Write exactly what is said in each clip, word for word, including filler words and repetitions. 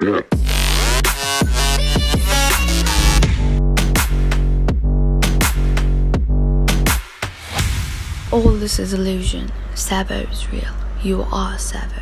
All this is illusion. Sabo is real. You are Sabo.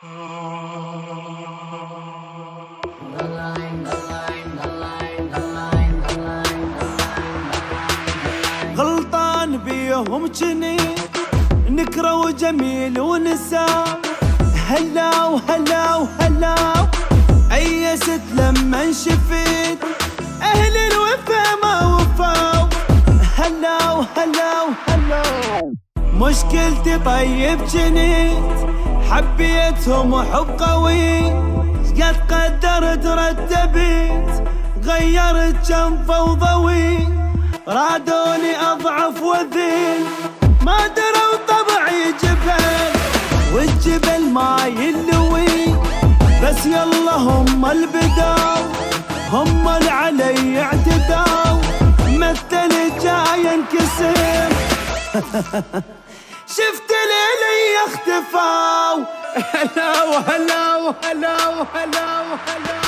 غلطان بيهم جني نكره وجميل ونساء هلا وهلا وهلا أيست لما شفيت أهل الوفا ما وفاو هلا وهلا وهلا مشكلتي طيب جنيت حبيتهم وحب قوي قد قدرت رتبت غيرت جنب فوضوي رادوني أضعف وذل ما دروا طبعي جبل والجبل ما يلوي بس يلا هم البداو هم اللي علي اعتداو مثل جاي انكسر شفت ليلي اختفاو هلا وهلا وهلا وهلا وهلا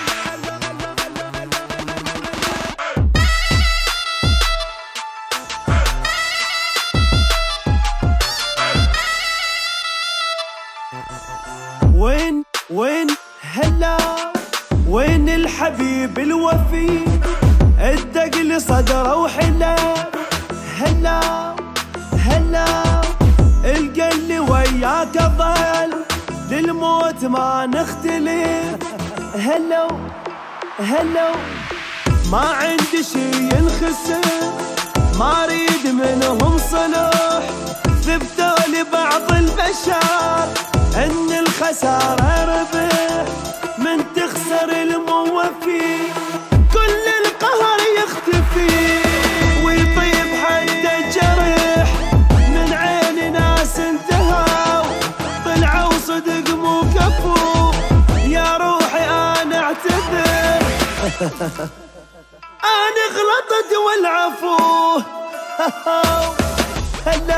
وين وين هلا وين الحبيب الوفي الدق لي صدره وحلا هلا هلا القلي وياك ظل للموت ما نختلف هلا هلا ما عندي شي ينخسر ما اريد منهم صلح ثبتوا لي بعض البشر ان الخسارة ربح من تخسر الموفي كل القهر يختفي ويطيب حتى الجرح من عين ناس انتهوا طلعوا صدق مو كفو يا روحي انا اعتذر انا غلطت والعفو